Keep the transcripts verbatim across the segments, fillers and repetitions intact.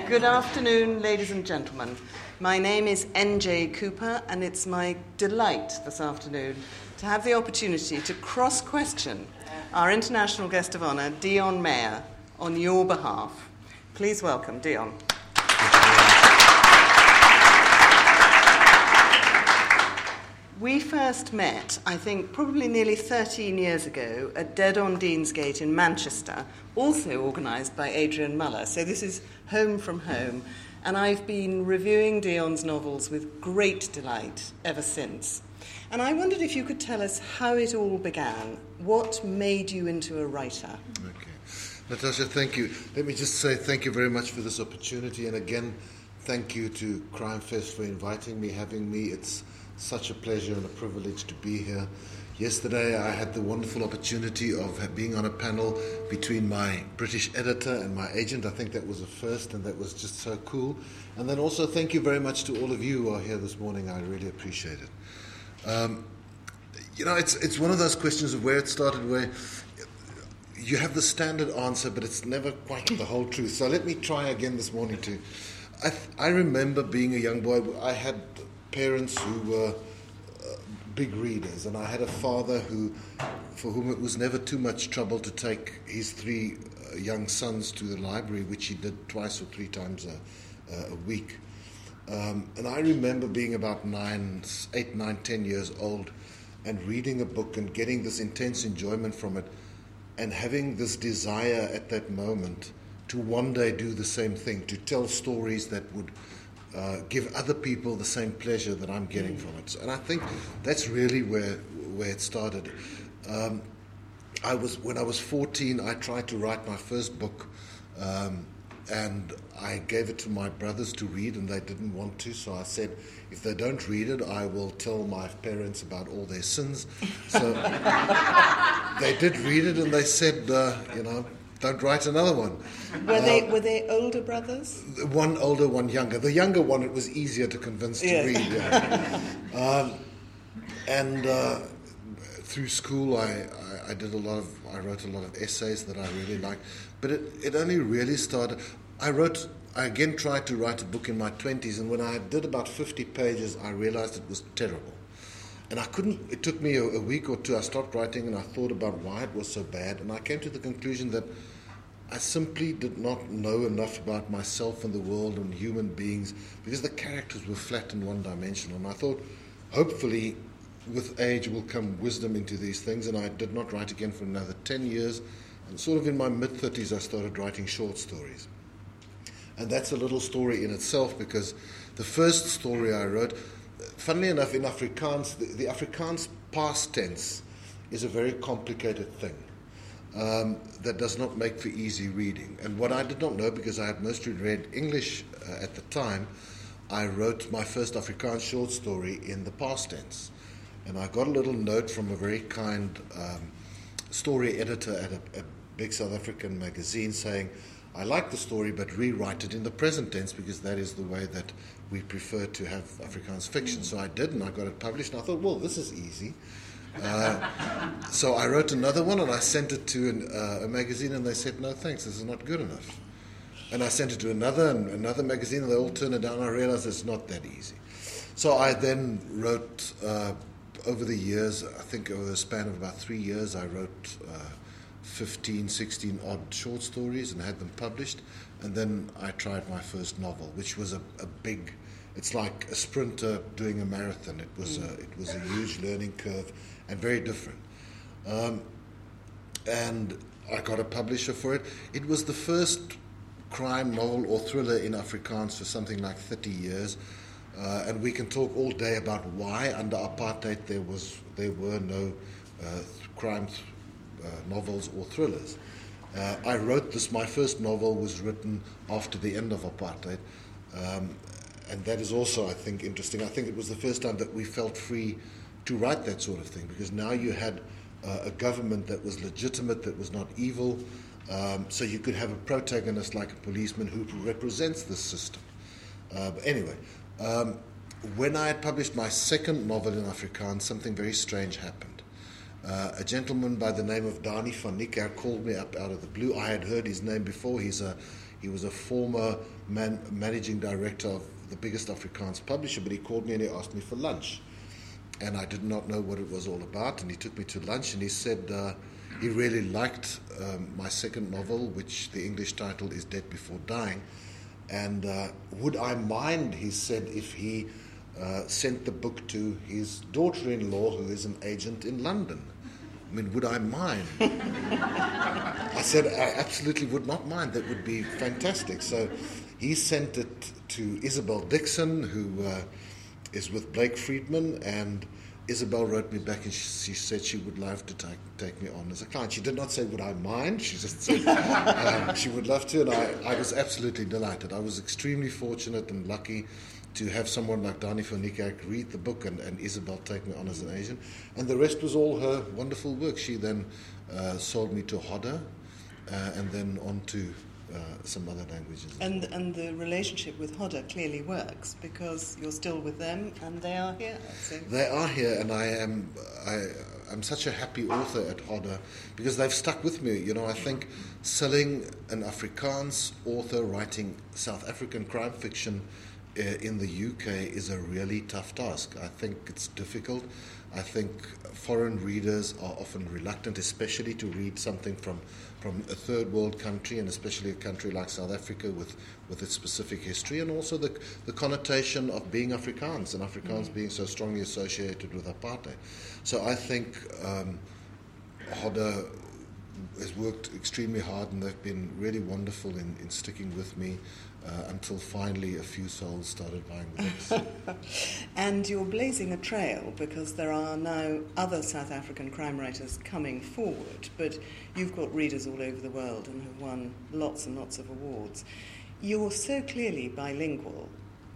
Good afternoon, ladies and gentlemen. My name is N J Cooper, and it's my delight this afternoon to have the opportunity to cross-question our international guest of honour, Dion Meyer, on your behalf. Please welcome Dion. We first met, I think, probably nearly thirteen years ago at Dead on Deansgate in Manchester, also organised by Adrian Muller. So this is home from home. And I've been reviewing Dion's novels with great delight ever since. And I wondered if you could tell us how it all began. What made you into a writer? Okay. Natasha, thank you. Let me just say thank you very much for this opportunity. And again, thank you to Crime Fest for inviting me, having me. It's such a pleasure and a privilege to be here. Yesterday I had the wonderful opportunity of being on a panel between my British editor and my agent. I think that was a first, and that was just so cool. And then also thank you very much to all of you who are here this morning. I really appreciate it. Um, you know, it's it's one of those questions of where it started, where you have the standard answer, but it's never quite the whole truth. So let me try again this morning too. I, I remember being a young boy. I had parents who were uh, big readers, and I had a father who, for whom it was never too much trouble to take his three uh, young sons to the library, which he did twice or three times a, uh, a week. Um, and I remember being about nine, eight, nine, ten years old, and reading a book and getting this intense enjoyment from it, and having this desire at that moment to one day do the same thing, to tell stories that would Uh, give other people the same pleasure that I'm getting from it. And I think that's really where where it started. Um, I was when I was fourteen, I tried to write my first book, um, and I gave it to my brothers to read, and they didn't want to. So I said, if they don't read it, I will tell my parents about all their sins. So they did read it, and they said, uh, you know, don't write another one. Were they were they older brothers? One older, one younger. The younger one, it was easier to convince to yes. read. Yeah. um, and uh, through school, I, I, I did a lot of. I wrote a lot of essays that I really liked. But it, it only really started. I wrote. I again tried to write a book in my twenties, and when I did about fifty pages, I realized it was terrible. And I couldn't, it took me a, a week or two, I stopped writing and I thought about why it was so bad, and I came to the conclusion that I simply did not know enough about myself and the world and human beings, because the characters were flat and one-dimensional. And I thought, hopefully, with age will come wisdom into these things, and I did not write again for another ten years. And sort of in my mid-thirties, I started writing short stories. And that's a little story in itself, because the first story I wrote, funnily enough, in Afrikaans, the, the Afrikaans past tense is a very complicated thing um, that does not make for easy reading. And what I did not know, because I had mostly read English uh, at the time, I wrote my first Afrikaans short story in the past tense. And I got a little note from a very kind um, story editor at a, a big South African magazine saying, I like the story, but rewrite it in the present tense, because that is the way that we prefer to have Afrikaans fiction. So I did, and I got it published, and I thought, well, this is easy. Uh, so I wrote another one, and I sent it to an, uh, a magazine, and they said, no, thanks, this is not good enough. And I sent it to another and another magazine, and they all turned it down, and I realized it's not that easy. So I then wrote, uh, over the years, I think over the span of about three years, I wrote Uh, fifteen, sixteen odd short stories and had them published. And then I tried my first novel, which was a, a big, it's like a sprinter doing a marathon. It was a, it was a huge learning curve and very different. Um, and I got a publisher for it. It was the first crime novel or thriller in Afrikaans for something like thirty years. Uh, and we can talk all day about why under apartheid there was there were no uh, crime th- Uh, novels or thrillers. Uh, I wrote this, my first novel was written after the end of apartheid, um, and that is also, I think, interesting. I think it was the first time that we felt free to write that sort of thing, because now you had uh, a government that was legitimate, that was not evil, um, so you could have a protagonist like a policeman who represents the system. Uh, but anyway, um, when I had published my second novel in Afrikaans, something very strange happened. Uh, a gentleman by the name of Dani van Niekerk called me up out of the blue. I had heard his name before. He's a He was a former man, managing director of the biggest Afrikaans publisher, but he called me and he asked me for lunch. And I did not know what it was all about, and he took me to lunch, and he said uh, he really liked um, my second novel, which the English title is Dead Before Dying, and uh, would I mind, he said, if he uh, sent the book to his daughter-in-law, who is an agent in London. I mean, would I mind? I said, I absolutely would not mind. That would be fantastic. So he sent it to Isabel Dixon, who uh, is with Blake Friedman, and Isabel wrote me back and she, she said she would love to take, take me on as a client. She did not say, would I mind? She just said um, she would love to, and I, I was absolutely delighted. I was extremely fortunate and lucky to have someone like Dani van Niekerk read the book and, and Isabel take me on as an agent. And the rest was all her wonderful work. She then uh, sold me to Hodder uh, and then on to uh, some other languages. And and the relationship with Hodder clearly works because you're still with them and they are here. So. They are here, and I am I, I'm such a happy author at Hodder because they've stuck with me. You know, I think selling an Afrikaans author writing South African crime fiction in the U K is a really tough task. I think it's difficult. I think foreign readers are often reluctant, especially to read something from, from a third world country, and especially a country like South Africa with, with its specific history, and also the, the connotation of being Afrikaans, and Afrikaans mm. being so strongly associated with apartheid. So I think um, Hodder has worked extremely hard, and they've been really wonderful in, in sticking with me uh, until finally a few souls started buying the books. And you're blazing a trail because there are now other South African crime writers coming forward, but you've got readers all over the world and have won lots and lots of awards. You're so clearly bilingual.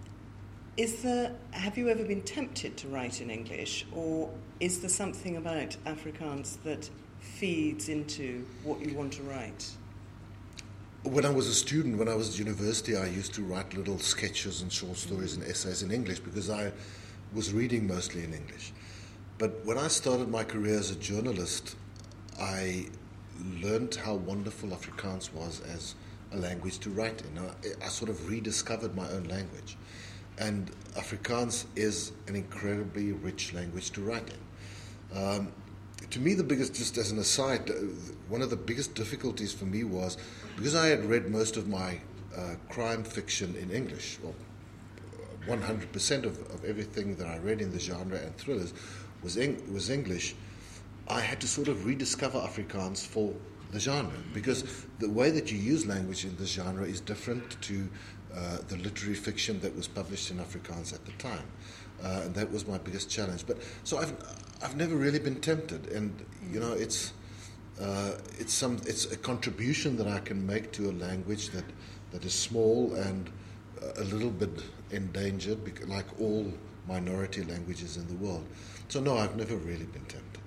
Is there, have you ever been tempted to write in English, or is there something about Afrikaans that feeds into what you want to write? When I was a student, when I was at university, I used to write little sketches and short stories and essays in English because I was reading mostly in English. But when I started my career as a journalist, I learned how wonderful Afrikaans was as a language to write in. I, I sort of rediscovered my own language. And Afrikaans is an incredibly rich language to write in. Um, To me, the biggest, just as an aside, one of the biggest difficulties for me was because I had read most of my uh, crime fiction in English, well, one hundred percent of, of everything that I read in the genre and thrillers was, Eng- was English, I had to sort of rediscover Afrikaans for the genre because the way that you use language in this genre is different to uh, the literary fiction that was published in Afrikaans at the time. Uh, and that was my biggest challenge. But so I've I've never really been tempted, and you know it's uh, it's some it's a contribution that I can make to a language that, that is small and a little bit endangered, like all minority languages in the world. So no, I've never really been tempted.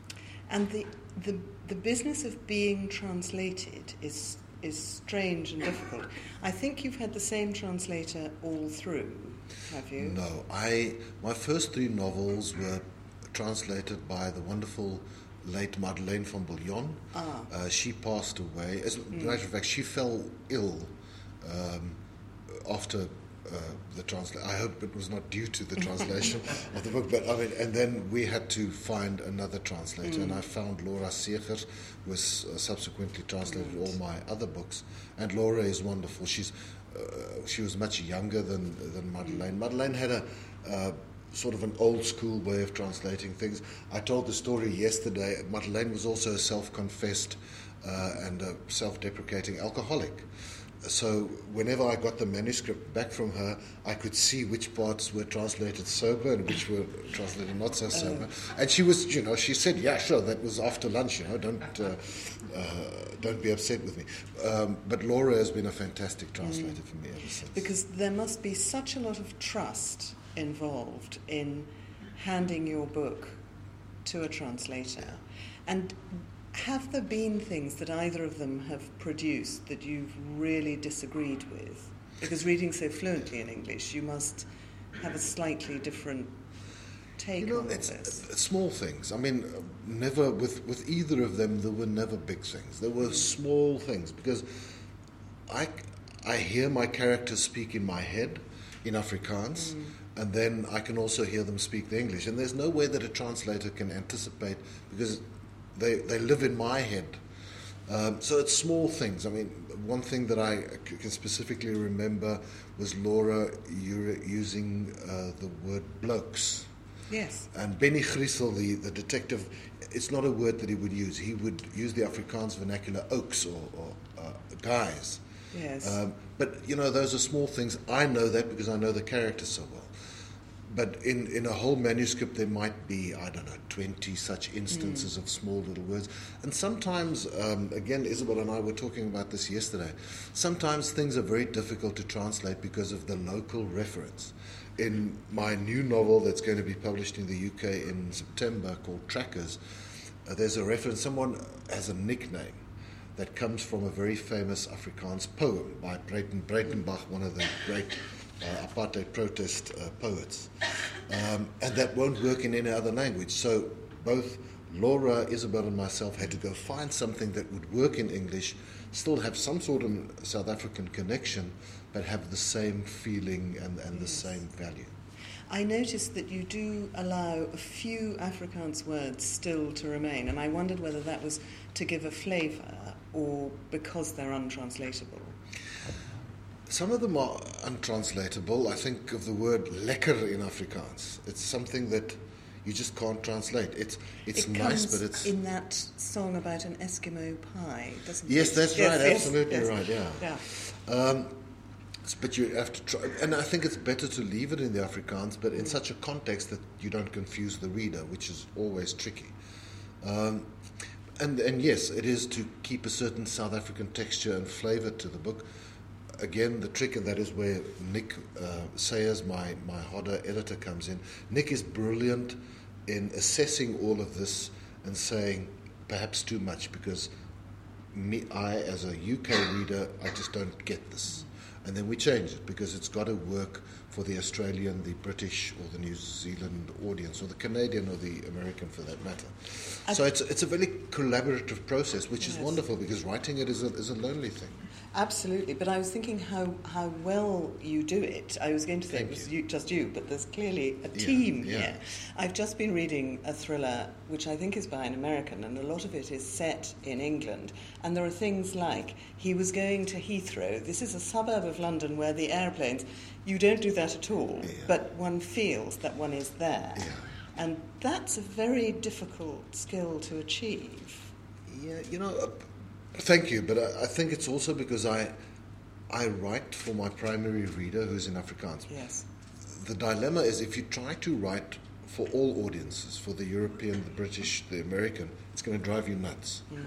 And the the the business of being translated is is strange and difficult. I think you've had the same translator all through. Have you? No, I my first three novels were translated by the wonderful late Madeleine van Bouillon. Ah. Uh, she passed away. As a mm. matter of fact, she fell ill um, after uh, the translation. I hope it was not due to the translation of the book, but I mean, and then we had to find another translator, mm. and I found Laura Seeger, who has uh, subsequently translated right. all my other books, and Laura is wonderful. She's Uh, she was much younger than than Madeleine. Madeleine had a uh, sort of an old school way of translating things. I told the story yesterday. Madeleine was also a self-confessed uh, and a self-deprecating alcoholic. So whenever I got the manuscript back from her, I could see which parts were translated sober and which were translated not so sober. Uh. And she was, you know, she said, "Yeah, sure, that was after lunch. You know, don't uh, uh, don't be upset with me." Um, but Laura has been a fantastic translator mm. for me ever since. Because there must be such a lot of trust involved in handing your book to a translator, and. Have there been things that either of them have produced that you've really disagreed with? Because reading so fluently in English, you must have a slightly different take you know, on it's, this. It's small things. I mean, never with, with either of them, there were never big things. There were small things because I, I hear my characters speak in my head in Afrikaans, mm. and then I can also hear them speak the English. And there's no way that a translator can anticipate, because they, they live in my head. Um, so it's small things. I mean, one thing that I c- can specifically remember was Laura using uh, the word blokes. Yes. And Benny Griesel, the, the detective, it's not a word that he would use. He would use the Afrikaans vernacular, oaks or, or uh, guys. Yes. Um, but, you know, those are small things. I know that because I know the character so well. But in, in a whole manuscript, there might be, I don't know, twenty such instances mm. of small little words. And sometimes, um, again, Isabel and I were talking about this yesterday, sometimes things are very difficult to translate because of the local reference. In my new novel that's going to be published in the U K in September called Trackers, uh, there's a reference, someone has a nickname that comes from a very famous Afrikaans poem by Breiten Breitenbach, one of the great uh, apartheid protest uh, poets. Um, and that won't work in any other language. So both Laura, Isabel, and myself had to go find something that would work in English, still have some sort of South African connection, but have the same feeling and, and the yes. same value. I noticed that you do allow a few Afrikaans words still to remain, and I wondered whether that was to give a flavour or because they're untranslatable. Some of them are untranslatable. I think of the word lekker in Afrikaans. It's something that you just can't translate. It's it's it nice, comes but it's in that song about an Eskimo pie, doesn't yes, it? that's yes, right. yes, Absolutely yes. right. Yeah. yeah. Um, but you have to try, and I think it's better to leave it in the Afrikaans, but in mm. such a context that you don't confuse the reader, which is always tricky. Um, and and yes, it is to keep a certain South African texture and flavour to the book. Again, the trick, and that is where Nick uh, Sayers, my my Hodder editor, comes in. Nick is brilliant in assessing all of this and saying perhaps too much, because me, I, as a U K reader, I just don't get this. And then we change it, because it's got to work for the Australian, the British, or the New Zealand audience, or the Canadian, or the American, for that matter. I've so it's it's a very collaborative process, which yes. is wonderful, because writing it is a, is a lonely thing. Absolutely, but I was thinking how, how well you do it. I was going to say Thank it was you. You, just you, but there's clearly a team yeah, yeah. here. I've just been reading a thriller which I think is by an American, and a lot of it is set in England. And there are things like, he was going to Heathrow. This is a suburb of London where the airplanes, you don't do that at all, yeah. but one feels that one is there. Yeah. And that's a very difficult skill to achieve. Yeah, you know... Uh, Thank you, but I, I think it's also because I I write for my primary reader who's in Afrikaans. Yes. The dilemma is, if you try to write for all audiences, for the European, the British, the American, it's going to drive you nuts. Mm.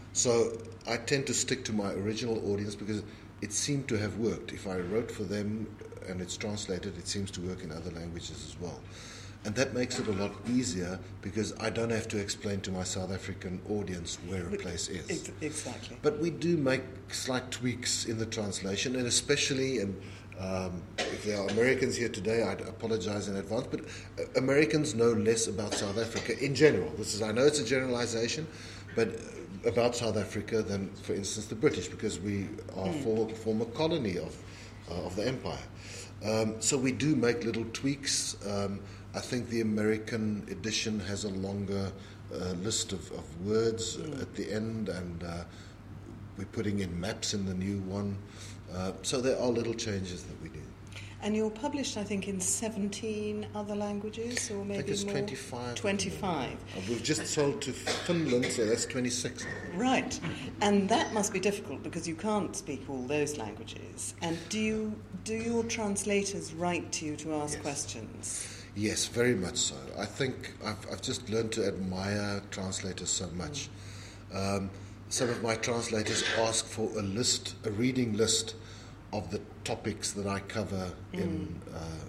So I tend to stick to my original audience, because it seemed to have worked. If I wrote for them and it's translated, it seems to work in other languages as well. And that makes it a lot easier, because I don't have to explain to my South African audience where a place is. Exactly. But we do make slight tweaks in the translation, and especially, and um, if there are Americans here today, I apologize in advance, but Americans know less about South Africa in general. This is, I know it's a generalization, but about South Africa than, for instance, the British, because we are mm. for, former colony of, uh, of the empire. Um, so we do make little tweaks. Um, I think the American edition has a longer uh, list of, of words mm. at the end, and uh, we're putting in maps in the new one. Uh, so there are little changes that we do. And you're published, I think, in seventeen other languages, or maybe I think it's more? twenty-five. twenty-five. Uh, we've just sold to Finland, so that's twenty-six. Right. And that must be difficult, because you can't speak all those languages. And do you do your translators write to you to ask yes. questions? Yes, very much so. I think I've, I've just learned to admire translators so much. Mm. Um, some of my translators ask for a list, a reading list of the topics that I cover mm. in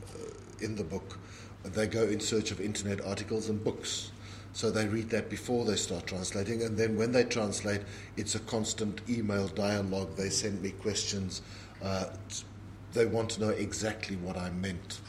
uh, in the book. They go in search of internet articles and books. So they read that before they start translating, and then when they translate, it's a constant email dialogue. They send me questions. Uh, they want to know exactly what I meant.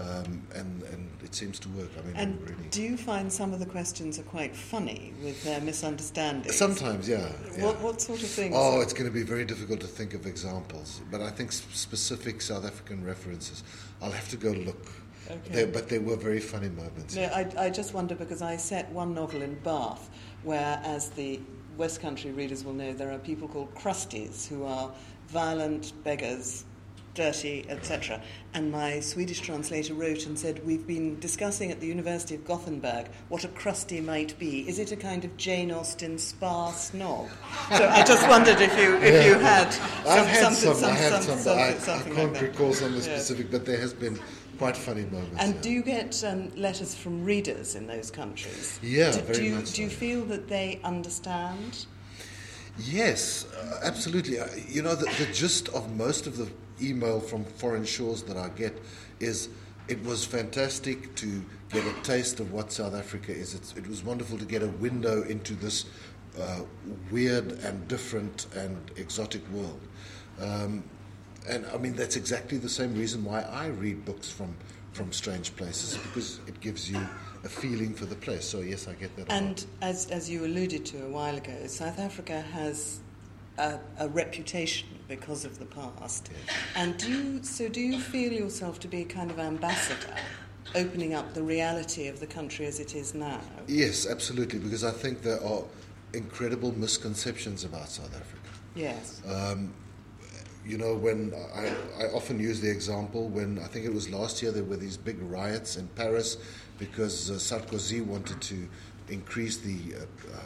Um, and, and it seems to work. I mean, and really. Do you find some of the questions are quite funny with their misunderstandings? Sometimes, yeah. yeah. What, what sort of things? Oh, it's going to be very difficult to think of examples, but I think specific South African references, I'll have to go look. Okay. There, but there were very funny moments. No, I, I just wonder because I set one novel in Bath where, as the West Country readers will know, there are people called crusties who are violent beggars, dirty, et cetera. And my Swedish translator wrote and said, we've been discussing at the University of Gothenburg what a crusty might be. Is it a kind of Jane Austen spa snob? So I just wondered if you if yeah. you had some, I've had something, some, some, I had some, some, something, I, something I can't like that. recall some of the Yeah. specific, but there has been quite funny moments. And yeah. do you get um, letters from readers in those countries? Yeah, do, very do you, much Do you so. feel that they understand? Yes, uh, absolutely. Uh, you know, the, the gist of most of the email from foreign shores that I get is it was fantastic to get a taste of what South Africa is. It's, it was wonderful to get a window into this uh, weird and different and exotic world. Um, and I mean, that's exactly the same reason why I read books from, from strange places, because it gives you a feeling for the place. So yes, I get that a And lot. as as you alluded to a while ago, South Africa has a, a reputation because of the past. Yes. And do you, so do you feel yourself to be a kind of ambassador, opening up the reality of the country as it is now? Yes, absolutely, because I think there are incredible misconceptions about South Africa. Yes. Um, you know, when I, I often use the example when I think it was last year there were these big riots in Paris because uh, Sarkozy wanted to increase the uh,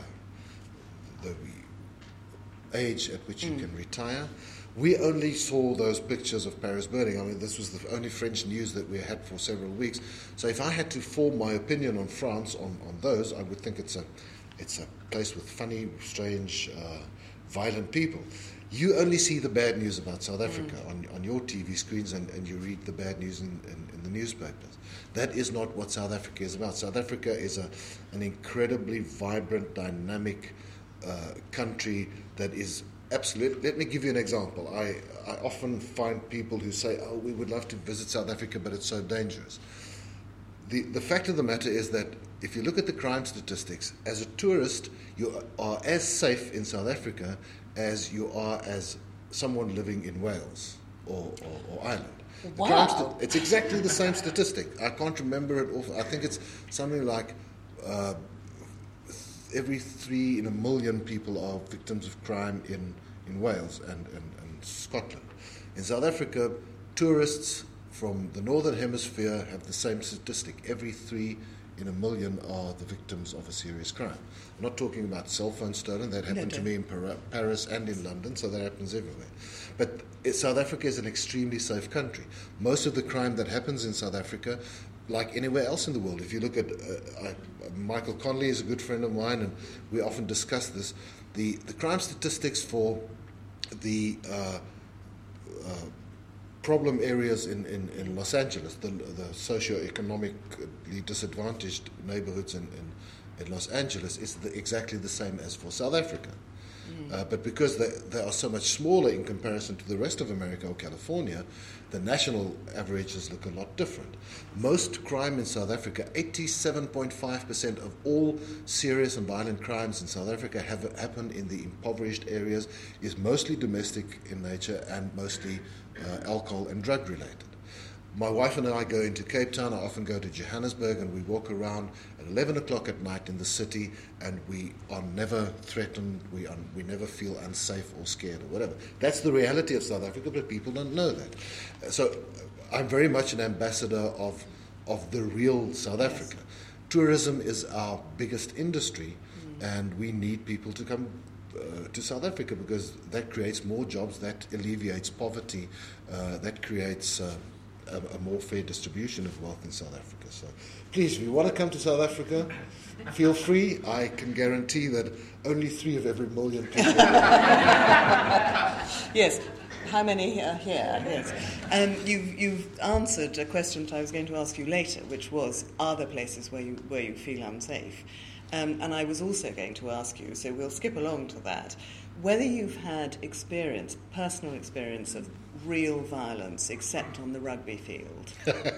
uh, the age at which mm. you can retire. We only saw those pictures of Paris burning. I mean, this was the only French news that we had for several weeks. So if I had to form my opinion on France on, on those, I would think it's a it's a place with funny, strange, uh, violent people. You only see the bad news about South Africa mm. on, on your T V screens, and, and you read the bad news in, in, in the newspapers. That is not what South Africa is about. South Africa is a, an incredibly vibrant, dynamic uh, country that is absolute. Let me give you an example. I, I often find people who say, oh, we would love to visit South Africa, but it's so dangerous. The, the fact of the matter is that if you look at the crime statistics, as a tourist, you are as safe in South Africa as you are as someone living in Wales or, or, or Ireland. The wow. crime st- it's exactly the same statistic. I can't remember it off. I think it's something like uh, every three in a million people are victims of crime in, in Wales and, and, and Scotland. In South Africa, tourists from the Northern Hemisphere have the same statistic. Every three in a million are the victims of a serious crime. I'm not talking about cell phones stolen. That happened no, to me in Paris and in London, so that happens everywhere. But South Africa is an extremely safe country. Most of the crime that happens in South Africa, like anywhere else in the world, if you look at, uh, I, Michael Conley is a good friend of mine, and we often discuss this, the, the crime statistics for the uh, uh, problem areas in, in, in Los Angeles, the, the socio-economically disadvantaged neighborhoods in, in, in Los Angeles, is the, exactly the same as for South Africa. Mm. Uh, but because they, they are so much smaller in comparison to the rest of America or California, the national averages look a lot different. Most crime in South Africa, eighty-seven point five percent of all serious and violent crimes in South Africa have happened in the impoverished areas, is mostly domestic in nature and mostly uh, alcohol and drug related. My wife and I go into Cape Town. I often go to Johannesburg, and we walk around at eleven o'clock at night in the city, and we are never threatened. We are, we never feel unsafe or scared or whatever. That's the reality of South Africa, but people don't know that. So I'm very much an ambassador of of the real South Africa. Yes. Tourism is our biggest industry, mm. and we need people to come Uh, to South Africa because that creates more jobs, that alleviates poverty, uh, that creates uh, a, a more fair distribution of wealth in South Africa. So please, if you want to come to South Africa, feel free. I can guarantee that only three of every million people Yes. How many are here? Yes. Um, you've, you've answered a question that I was going to ask you later, which was, are there places where you where you feel unsafe? Um, and I was also going to ask you, so we'll skip along to that, whether you've had experience, personal experience of real violence, except on the rugby field.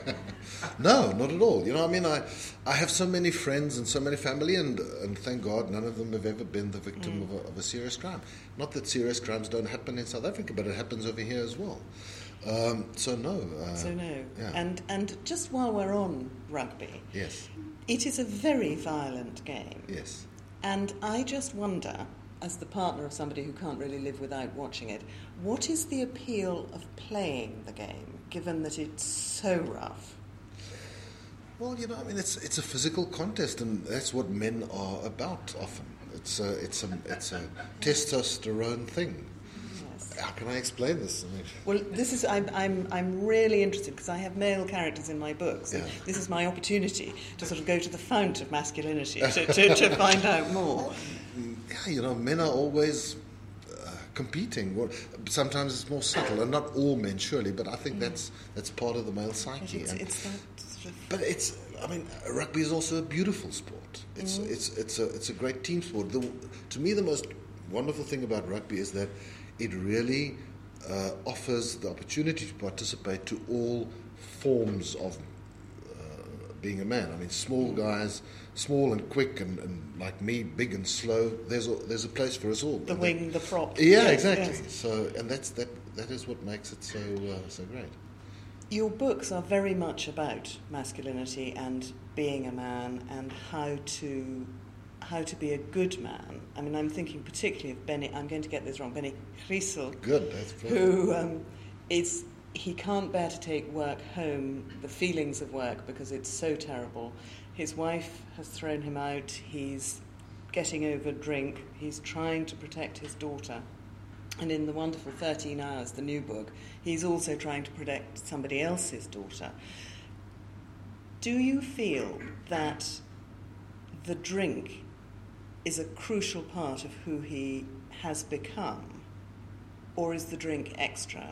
No, not at all. You know, I mean, I, I have so many friends and so many family, and, and thank God none of them have ever been the victim mm. of, a, of a serious crime. Not that serious crimes don't happen in South Africa, but it happens over here as well. Um, so no. Uh, so no. Yeah. And and just while we're on rugby, yes, it is a very violent game. Yes. And I just wonder, as the partner of somebody who can't really live without watching it, what is the appeal of playing the game, given that it's so rough? Well, you know, I mean, it's it's a physical contest, and that's what men are about often. It's a it's a it's a testosterone thing. Yes. How can I explain this? I mean, well, this is I'm I'm I'm really interested because I have male characters in my books. And yeah. This is my opportunity to sort of go to the fount of masculinity to, to, to find out more. Yeah, you know, men are always uh, competing. Well, sometimes it's more subtle, and not all men, surely, but I think mm. that's that's part of the male psyche. It's, and, it's that sort of... But it's, I mean, rugby is also a beautiful sport. It's mm. it's it's a it's a great team sport. The, to me, the most wonderful thing about rugby is that it really uh, offers the opportunity to participate to all forms of uh, being a man. I mean, small guys. Small and quick, and, and like me, big and slow. There's a, there's a place for us all. The and wing, that, the prop. Yeah, yes, exactly. Yes. So, and that's that. That is what makes it so uh, so great. Your books are very much about masculinity and being a man and how to how to be a good man. I mean, I'm thinking particularly of Benny. I'm going to get this wrong. Benny Griessel. Good. That's brilliant. Who um, is. He can't bear to take work home, the feelings of work, because it's so terrible. His wife has thrown him out. He's getting over drink. He's trying to protect his daughter. And in the wonderful thirteen hours, the new book, he's also trying to protect somebody else's daughter. Do you feel that the drink is a crucial part of who he has become? Or is the drink extra?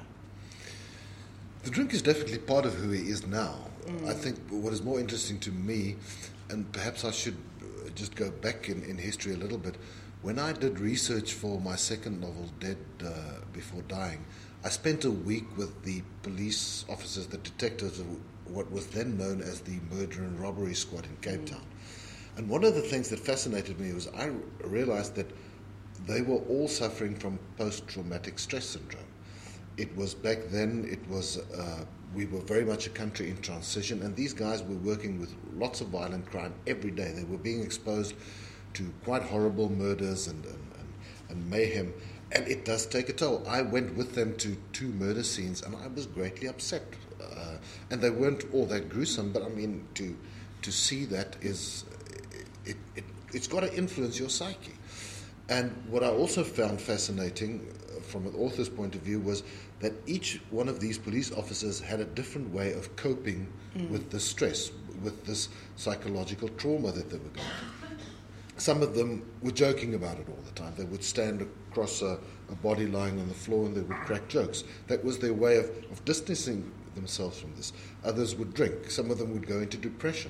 The drink is definitely part of who he is now. Mm. I think what is more interesting to me, and perhaps I should just go back in, in history a little bit, when I did research for my second novel, Dead uh, Before Dying, I spent a week with the police officers, the detectives of what was then known as the Murder and Robbery Squad in Cape mm. Town. And one of the things that fascinated me was I realized that they were all suffering from post-traumatic stress syndrome. It was back then, it was, uh, we were very much a country in transition, and these guys were working with lots of violent crime every day. They were being exposed to quite horrible murders and, and, and, and mayhem, and it does take a toll. I went with them to two murder scenes, and I was greatly upset. Uh, and they weren't all that gruesome, but I mean, to to see that is, it, it, it's got to influence your psyche. And what I also found fascinating from an author's point of view was that each one of these police officers had a different way of coping mm. with the stress, with this psychological trauma that they were going through. Some of them were joking about it all the time. They would stand across a, a body lying on the floor and they would crack jokes. That was their way of, of distancing themselves from this. Others would drink. Some of them would go into depression.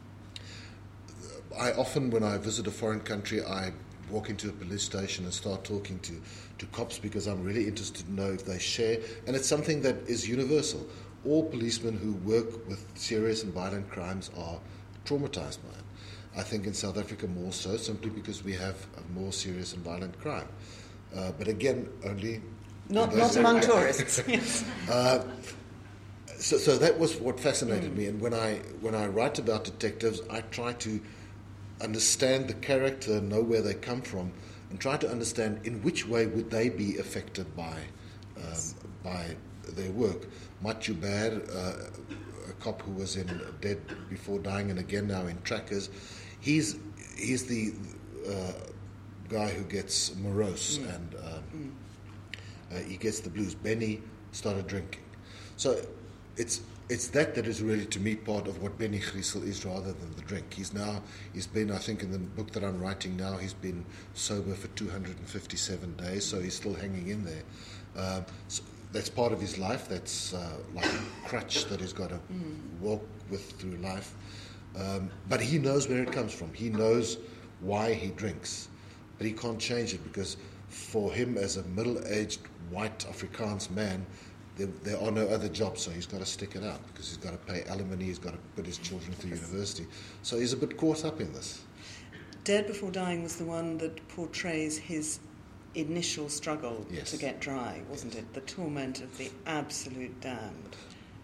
I often, when I visit a foreign country, I walk into a police station and start talking to, to cops because I'm really interested to know if they share. And it's something that is universal. All policemen who work with serious and violent crimes are traumatized by it. I think in South Africa more so, simply because we have a more serious and violent crime. Uh, but again, only... Not, not among tourists. Yes. Uh, so, so that was what fascinated mm. me. And when I when I write about detectives, I try to understand the character, know where they come from, and try to understand in which way would they be affected by um, yes. by their work. Mat Joubert, uh, a cop who was in Dead Before Dying and again now in Trackers, he's he's the uh, guy who gets morose mm. and um, mm. uh, he gets the blues. Benny started drinking. So it's It's that that is really, to me, part of what Benny Griessel is rather than the drink. He's now, he's been, I think in the book that I'm writing now, he's been sober for two hundred fifty-seven days, so he's still hanging in there. Uh, so that's part of his life. That's uh, like a crutch that he's got to mm. walk with through life. Um, but he knows where it comes from. He knows why he drinks. But he can't change it because for him as a middle-aged white Afrikaans man, there, there are no other jobs, so he's got to stick it out because he's got to pay alimony, he's got to put his children through university. So he's a bit caught up in this. Dead Before Dying was the one that portrays his initial struggle yes. to get dry, wasn't yes. it? The torment of the absolute damned.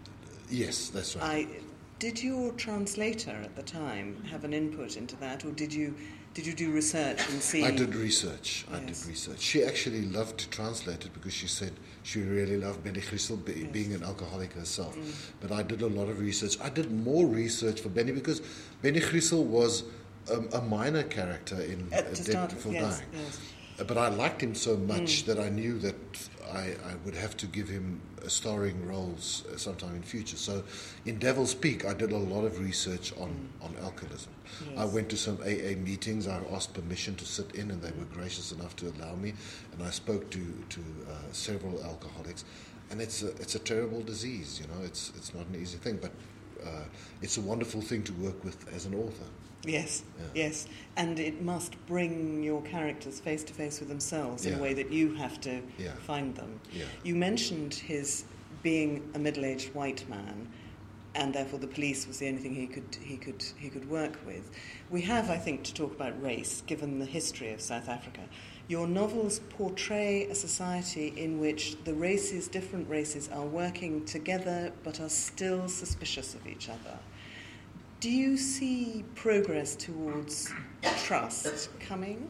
Yes, that's right. I, did your translator at the time have an input into that, or did you did you do research and see? I did research. Yes. I did research. She actually loved to translate it because she said she really loved Benny Griessel, be, yes. being an alcoholic herself. Mm. But I did a lot of research. I did more research for Benny because Benny Griessel was um, a minor character in uh, Dead Before yes, Dying. Yes. But I liked him so much mm. that I knew that I, I would have to give him starring roles sometime in future. So in Devil's Peak, I did a lot of research on, mm. on alcoholism. Yes. I went to some A A meetings. I asked permission to sit in, and they were gracious enough to allow me. And I spoke to, to uh, several alcoholics. And it's a, it's a terrible disease, you know. It's, it's not an easy thing, but uh, it's a wonderful thing to work with as an author. Yes, yeah. yes. And it must bring your characters face to face with themselves yeah. in a way that you have to yeah. find them. Yeah. You mentioned his being a middle-aged white man, and therefore the police was the only thing he could he could he could work with. We have, I think, to talk about race, given the history of South Africa. Your novels portray a society in which the races, different races, are working together but are still suspicious of each other. Do you see progress towards trust coming?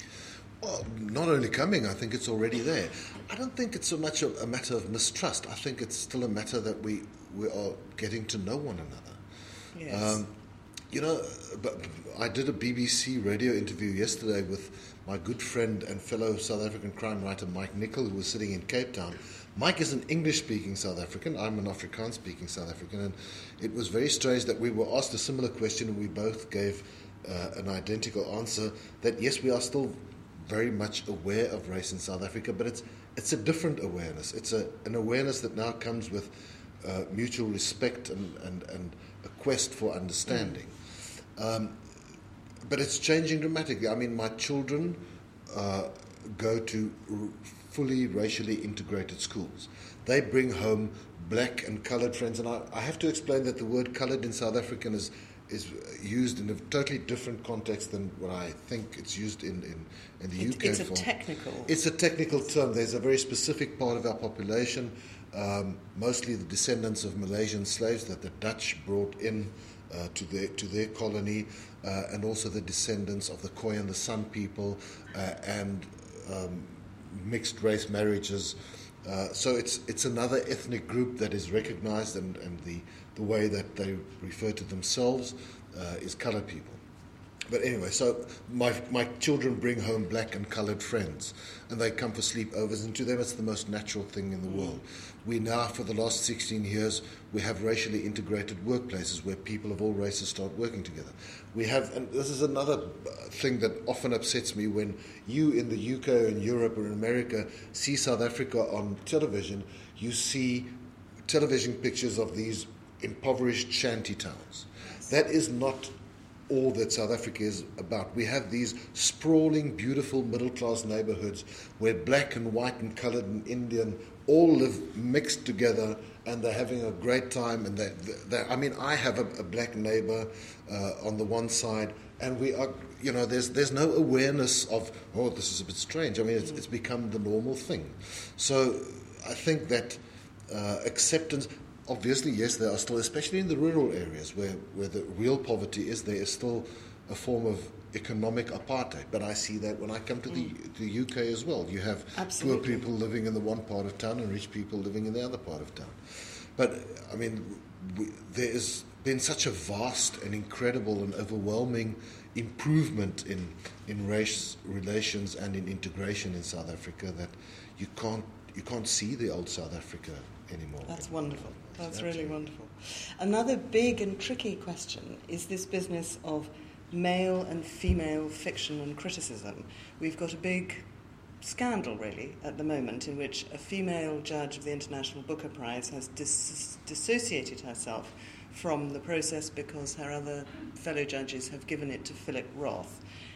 Well, not only coming, I think it's already there. I don't think it's so much a, a matter of mistrust. I think it's still a matter that we, we are getting to know one another. Yes. Um, you know, but I did a B B C radio interview yesterday with my good friend and fellow South African crime writer Mike Nicol, who was sitting in Cape Town. Mike is an English-speaking South African. I'm an Afrikaans-speaking South African. And it was very strange that we were asked a similar question and we both gave uh, an identical answer, that yes, we are still very much aware of race in South Africa, but it's it's a different awareness. It's a, an awareness that now comes with uh, mutual respect and, and, and a quest for understanding. Mm. Um, but it's changing dramatically. I mean, my children uh, go to r- fully racially integrated schools. They bring home black and coloured friends, and I, I have to explain that the word coloured in South African is is used in a totally different context than what I think it's used in, in, in the it, U K. It's form. a technical... It's a technical term. There's a very specific part of our population, um, mostly the descendants of Malaysian slaves that the Dutch brought in uh, to their to their colony, uh, and also the descendants of the Khoi and the San people, uh, and um, mixed race marriages. Uh, so it's it's another ethnic group that is recognized, and, and the, the way that they refer to themselves uh, is colored people. But anyway, so my my children bring home black and colored friends, and they come for sleepovers, and to them it's the most natural thing in the world. We now, for the last sixteen years, we have racially integrated workplaces where people of all races start working together. We have, and this is another thing that often upsets me, when you in the U K or in Europe or in America see South Africa on television, you see television pictures of these impoverished shanty towns. That is not all that South Africa is about. We have these sprawling, beautiful middle-class neighborhoods where black and white and colored and Indian all live mixed together, and they're having a great time. And they, they, I mean, I have a, a black neighbor uh, on the one side, and we are, you know, there's there's no awareness of, oh, this is a bit strange. I mean, it's, it's become the normal thing. So I think that uh, acceptance. Obviously, yes, there are still, especially in the rural areas where, where the real poverty is, there is still a form of economic apartheid. But I see that when I come to the, the U K as well. You have Absolutely. Poor people living in the one part of town and rich people living in the other part of town. But, I mean, we, there has been such a vast and incredible and overwhelming improvement in, in race relations and in integration in South Africa that you can't, you can't see the old South Africa anymore. That's wonderful. That's really wonderful. Another big and tricky question is this business of male and female fiction and criticism. We've got a big scandal, really, at the moment, in which a female judge of the International Booker Prize has dis- dissociated herself from the process because her other fellow judges have given it to Philip Roth.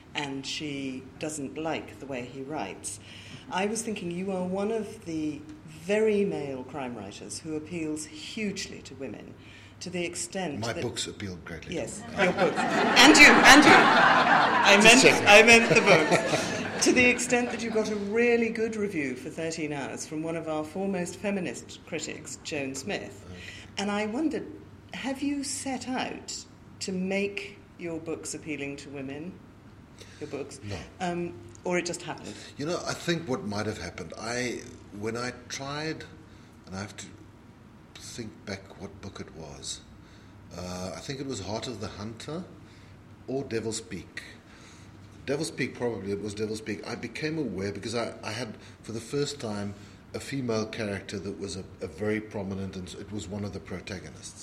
and she doesn't like the way he writes. I was thinking you are one of the very male crime writers who appeals hugely to women, to the extent My that... books appeal greatly. Yes, your books. And you, and you. I meant, I meant the books. To the extent that you got a really good review for thirteen hours from one of our foremost feminist critics, Joan Smith. And I wondered, have you set out to make your books appealing to women? Your books? No. Um, or it just happened? You know, I think what might have happened, I when I tried, and I have to think back what book it was. Uh, I think it was Heart of the Hunter or Devil's Peak. Devil's Peak, probably it was Devil's Peak. I became aware because I, I had, for the first time, a female character that was a, a very prominent, and it was one of the protagonists.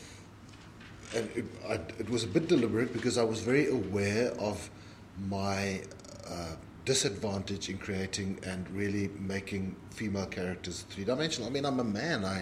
And it, I, it was a bit deliberate because I was very aware of my uh, disadvantage in creating and really making female characters three-dimensional. I mean, I'm a man. I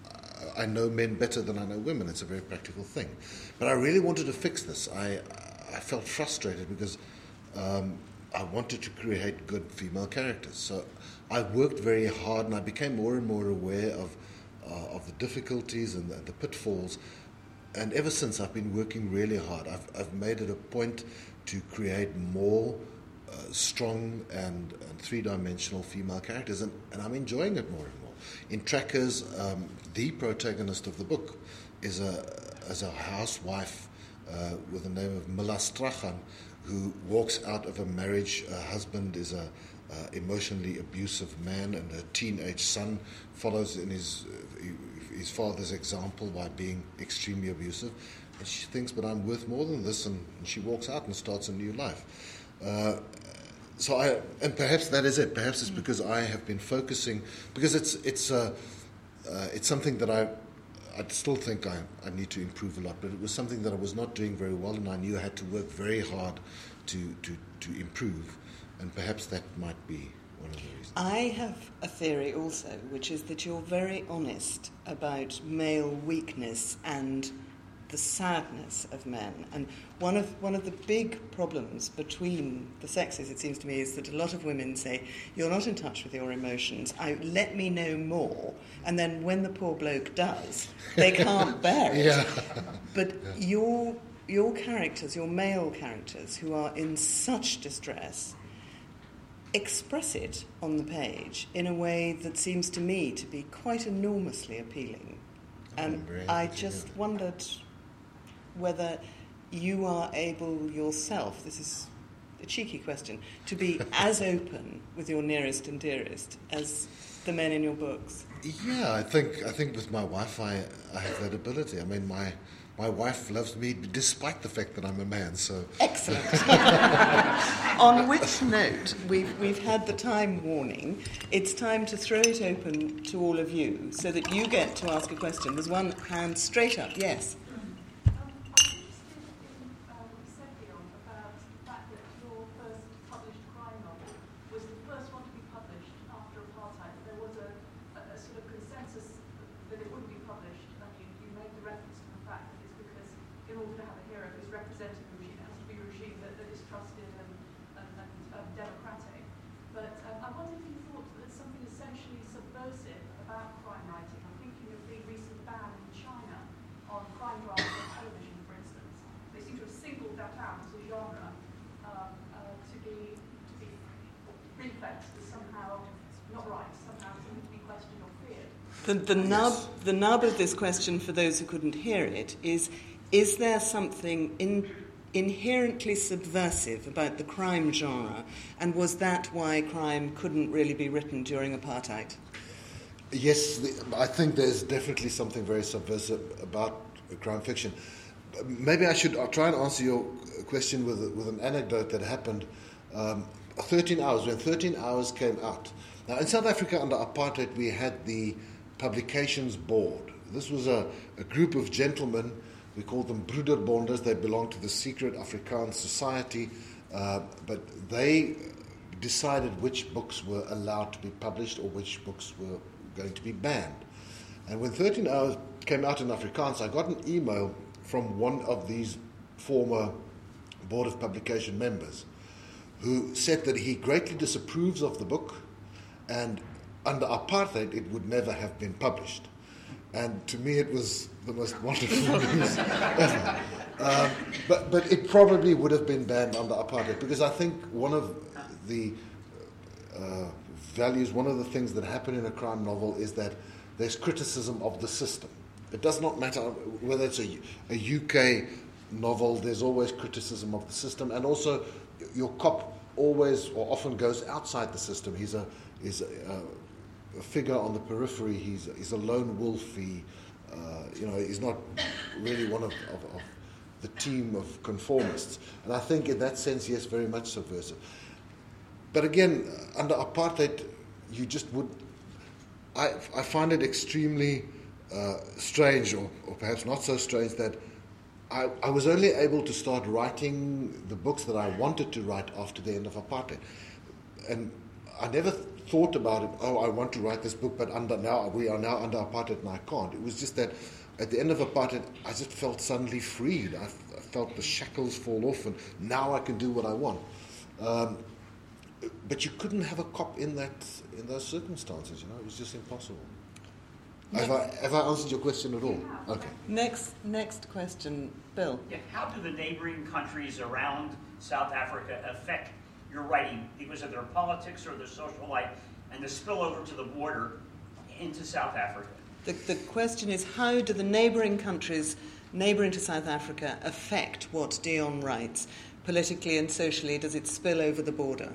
I know men better than I know women. It's a very practical thing. But I really wanted to fix this. I I felt frustrated because um, I wanted to create good female characters. So I worked very hard, and I became more and more aware of uh, of the difficulties and the, the pitfalls. And ever since, I've been working really hard. I've I've made it a point to create more uh, strong and, and three-dimensional female characters, and, and I'm enjoying it more and more. In Trackers, um, the protagonist of the book is a is a housewife uh, with the name of Mila Strachan, who walks out of a marriage. Her husband is a uh, emotionally abusive man, and her teenage son follows in his uh, his father's example by being extremely abusive. And she thinks, but I'm worth more than this, and, and she walks out and starts a new life. Uh, so I, and perhaps that is it. Perhaps it's because I have been focusing, because it's it's uh, uh, it's something that I I still think I, I need to improve a lot, but it was something that I was not doing very well, and I knew I had to work very hard to to, to improve, and perhaps that might be one of the reasons. I have a theory also, which is that you're very honest about male weakness and the sadness of men. And one of one of the big problems between the sexes, it seems to me, is that a lot of women say, you're not in touch with your emotions, I, let me know more. And then when the poor bloke does, they can't bear it. Yeah. But yeah. your your characters, your male characters, who are in such distress, express it on the page in a way that seems to me to be quite enormously appealing. And I just wondered whether you are able yourself, this is a cheeky question, to be as open with your nearest and dearest as the men in your books. Yeah, I think I think with my wife I, I have that ability. I mean, my my wife loves me despite the fact that I'm a man, so... Excellent. On which note, we've, we've had the time warning. It's time to throw it open to all of you so that you get to ask a question. There's one hand straight up. Yes. The, the, nub, yes. the nub of this question, for those who couldn't hear it, is, is there something in, inherently subversive about the crime genre, and was that why crime couldn't really be written during apartheid? Yes, the, I think there's definitely something very subversive about crime fiction. Maybe I should I'll try and answer your question with, with an anecdote that happened um, thirteen hours, when thirteen hours came out. Now, in South Africa, under apartheid, we had the Publications Board. This was a, a group of gentlemen, we called them Broederbonders. They belonged to the secret Afrikaans society, uh, but they decided which books were allowed to be published or which books were going to be banned. And when thirteen hours came out in Afrikaans, I got an email from one of these former Board of Publication members who said that he greatly disapproves of the book, and under apartheid it would never have been published. And to me it was the most wonderful news ever. Um, but, but it probably would have been banned under apartheid, because I think one of the uh, values, one of the things that happen in a crime novel is that there's criticism of the system. It does not matter whether it's a, a U K novel, there's always criticism of the system, and also your cop always or often goes outside the system. He's a, he's a, a figure on the periphery, he's, he's a lone wolf, he, uh, you know, he's not really one of, of, of the team of conformists. And I think in that sense, yes, very much subversive. But again, under apartheid, you just would, I, I find it extremely uh, strange, or, or perhaps not so strange, that I, I was only able to start writing the books that I wanted to write after the end of apartheid. And I never thought about it, oh, I want to write this book, but under now we are now under apartheid and I can't. It was just that at the end of apartheid, I just felt suddenly freed. I, I felt the shackles fall off, and now I can do what I want. Um, but you couldn't have a cop in that in those circumstances, you know. It was just impossible. Have I, have I answered your question at all? Okay. Next, next question, Bill. Yeah, how do the neighboring countries around South Africa affect your writing because of their politics or their social life and the spillover to the border into South Africa? The, the question is, how do the neighbouring countries neighbouring to South Africa affect what Dion writes? Politically and socially, does it spill over the border?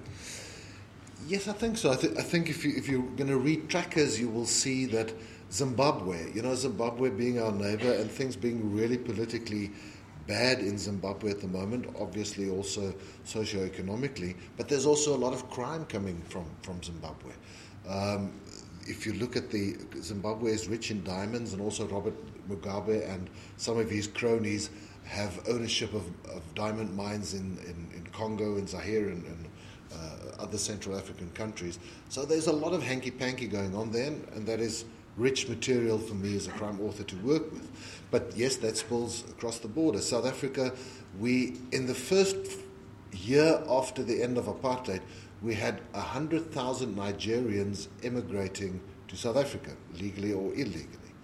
Yes, I think so. I, th- I think if, you, if you're going to read trackers, you will see that Zimbabwe, you know, Zimbabwe being our neighbour and things being really politically bad in Zimbabwe at the moment, obviously also socio-economically, but there's also a lot of crime coming from, from Zimbabwe. Um, if you look at the, Zimbabwe is rich in diamonds, and also Robert Mugabe and some of his cronies have ownership of, of diamond mines in, in, in Congo and Zaire and, and uh, other Central African countries. So there's a lot of hanky-panky going on there, and that is rich material for me as a crime author to work with. But yes, that spills across the border. South Africa, we, in the first year after the end of apartheid, we had one hundred thousand Nigerians emigrating to South Africa, legally or illegally.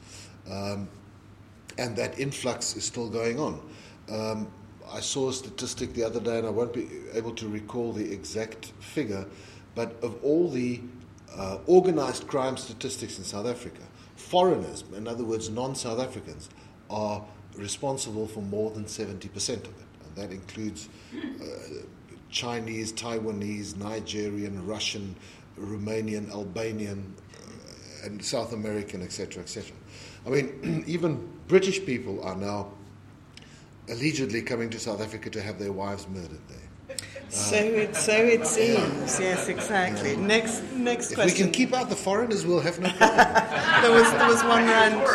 Um, and that influx is still going on. Um, I saw a statistic the other day, and I won't be able to recall the exact figure, but of all the uh, organized crime statistics in South Africa, foreigners, in other words, non-South Africans, are responsible for more than seventy percent of it. And that includes uh, Chinese, Taiwanese, Nigerian, Russian, Romanian, Albanian, uh, and South American, et cetera, et cetera. I mean, even British people are now allegedly coming to South Africa to have their wives murdered there. So it, so it seems, yes, exactly. Yeah. Next, next if question. If we can keep out the foreigners, we'll have no problem. there was there was one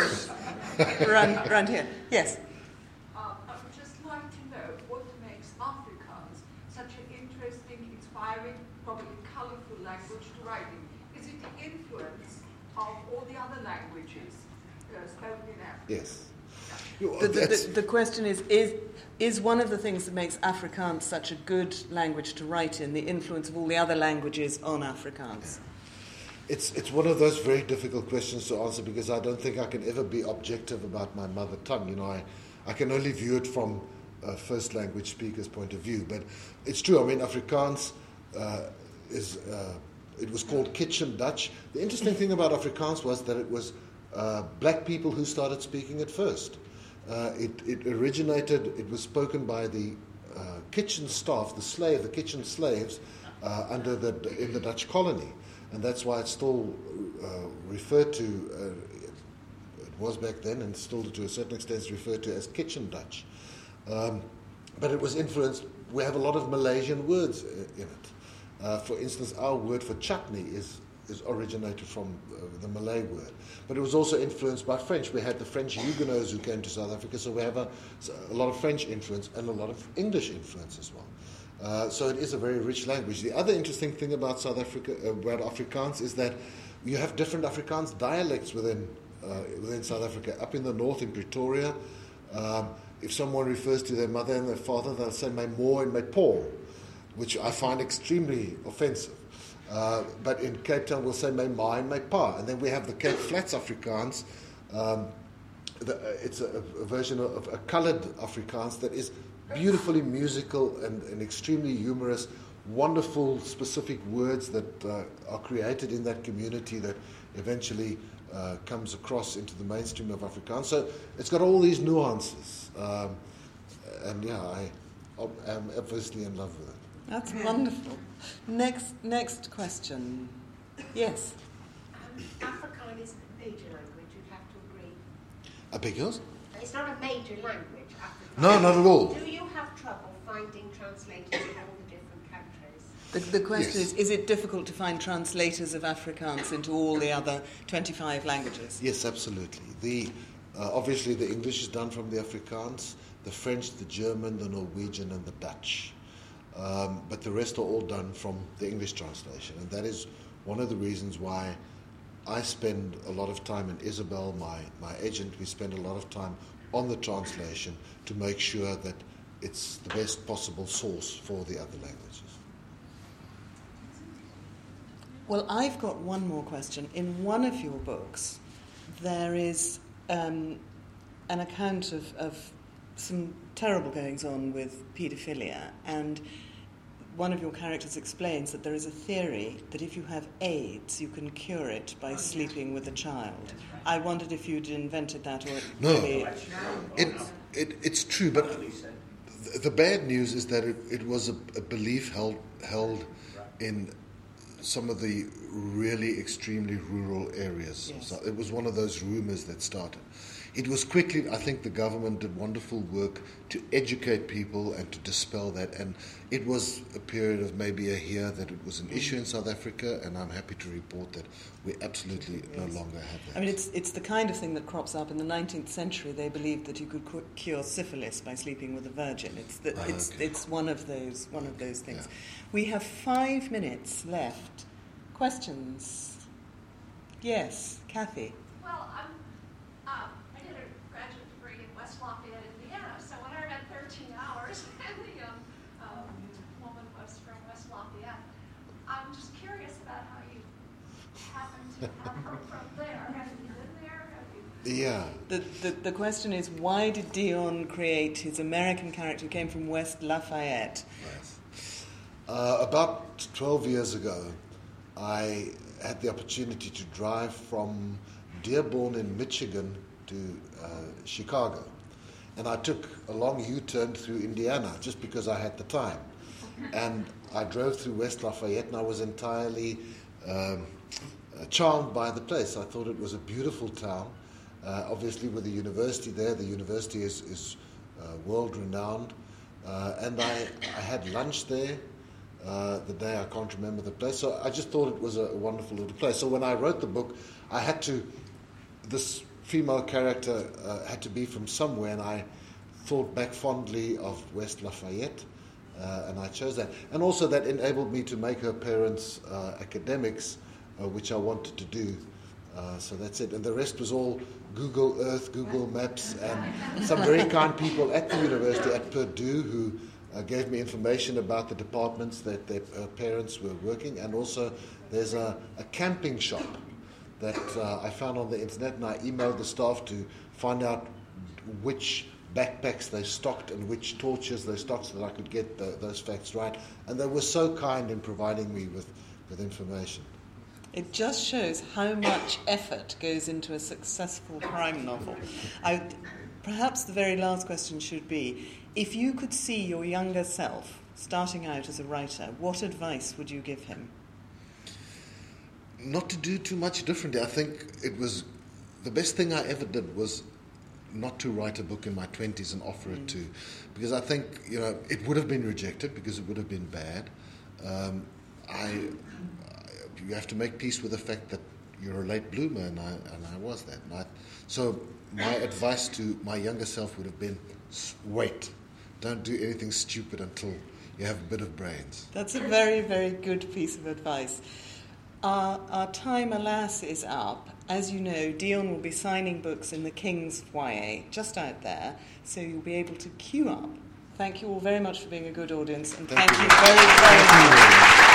round, round, round here. Yes. Uh, I would just like to know what makes Afrikaans such an interesting, inspiring, probably colourful language to write in. Is it the influence of all the other languages uh, spoken in Africa? Yes. The, the, the, the question is, is, is one of the things that makes Afrikaans such a good language to write in the influence of all the other languages on Afrikaans? It's, it's one of those very difficult questions to answer, because I don't think I can ever be objective about my mother tongue. You know, I, I can only view it from a first language speaker's point of view. But it's true. I mean, Afrikaans uh, is, uh, it was called Kitchen Dutch. The interesting thing about Afrikaans was that it was uh, black people who started speaking it first. Uh, it, it originated, it was spoken by the uh, kitchen staff, the slave, the kitchen slaves, uh, under the, in the Dutch colony. And that's why it's still uh, referred to, uh, it was back then, and still to a certain extent is referred to as Kitchen Dutch. Um, but it was influenced, we have a lot of Malaysian words in it. Uh, for instance, our word for chutney is is originated from uh, the Malay word. But it was also influenced by French. We had the French Huguenots who came to South Africa, so we have a, a lot of French influence and a lot of English influence as well. Uh, so it is a very rich language. The other interesting thing about South Africa, uh, about Afrikaans, is that you have different Afrikaans dialects within uh, within South Africa. Up in the north, in Pretoria, um, if someone refers to their mother and their father, they'll say my ma and my pa. which I find extremely offensive. Uh, but in Cape Town, we'll say "my ma" and "my pa," and then we have the Cape Flats Afrikaans. Um, the, uh, it's a, a version of, of a coloured Afrikaans that is beautifully musical and, and extremely humorous. Wonderful specific words that uh, are created in that community that eventually uh, comes across into the mainstream of Afrikaans. So it's got all these nuances, um, and yeah, I am obviously in love with it. That's wonderful. Next, next question. Yes. Um, Afrikaans isn't a major language, you'd have to agree. I beg yours? It's not a major language, Afrikaans. No, not at all. Do you have trouble finding translators in all the different countries? The, the question Yes. is, is it difficult to find translators of Afrikaans into all the other twenty-five languages? Yes, absolutely. The uh, obviously the English is done from the Afrikaans, the French, the German, the Norwegian, and the Dutch. Um, but the rest are all done from the English translation, and that is one of the reasons why I spend a lot of time, and Isabel, my, my agent, we spend a lot of time on the translation to make sure that it's the best possible source for the other languages. Well, I've got one more question. In one of your books, there is um, an account of, of some terrible goings-on with paedophilia, and one of your characters explains that there is a theory that if you have AIDS, you can cure it by sleeping with a child. I wondered if you'd invented that or... No, really... it, it, it's true, but the, the bad news is that it, it was a, a belief held, held in some of the really extremely rural areas. Yes. So it was one of those rumors that started. It was quickly, I think the government did wonderful work to educate people and to dispel that. And it was a period of maybe a year that it was an issue in South Africa, and I'm happy to report that we absolutely no longer have that. I mean, it's it's the kind of thing that crops up in the nineteenth century. They believed that you could cu- cure syphilis by sleeping with a virgin. It's the, Ah, it's okay. it's one of those one of those things. Yeah. We have five minutes left. Questions? Yes, Kathy. Well, I'm, um, I did a graduate degree in West Lafayette, Indiana, so when I read thirteen hours, and the um, um, woman was from West Lafayette, I'm just curious about how you happened to have her from there. Have you been there? Have you... Yeah. The, the the question is, why did Dion create his American character who came from West Lafayette? Yes. Uh, about twelve years ago, I had the opportunity to drive from Dearborn in Michigan to uh, Chicago. And I took a long U-turn through Indiana just because I had the time. And I drove through West Lafayette, and I was entirely um, uh, charmed by the place. I thought it was a beautiful town. Uh, obviously, with the university there, the university is, is uh, world-renowned. Uh, and I, I had lunch there. Uh, the day I can't remember the place, so I just thought it was a wonderful little place. So when I wrote the book, I had to, this female character uh, had to be from somewhere, and I thought back fondly of West Lafayette, uh, and I chose that. And also that enabled me to make her parents uh, academics, uh, which I wanted to do. Uh, so that's it. And the rest was all Google Earth, Google Maps, and some very kind people at the university at Purdue who Uh, gave me information about the departments that their uh, parents were working, and also there's a, a camping shop that uh, I found on the internet, and I emailed the staff to find out which backpacks they stocked and which torches they stocked so that I could get the, those facts right. And they were so kind in providing me with, with information. It just shows how much effort goes into a successful crime novel. I, perhaps the very last question should be, if you could see your younger self starting out as a writer, what advice would you give him? Not to do too much differently. I think it was the best thing I ever did was not to write a book in my twenties and offer it to, because I think, you know, it would have been rejected because it would have been bad. Um, I, you have to make peace with the fact that you're a late bloomer, and I, and I was that. And I, so my advice to my younger self would have been, wait. Don't do anything stupid until you have a bit of brains. That's a very, very good piece of advice. Our, our time, alas, is up. As you know, Dion will be signing books in the King's Foyer, just out there, so you'll be able to queue up Thank you all very much for being a good audience, and Thank thank, you. you very, very much.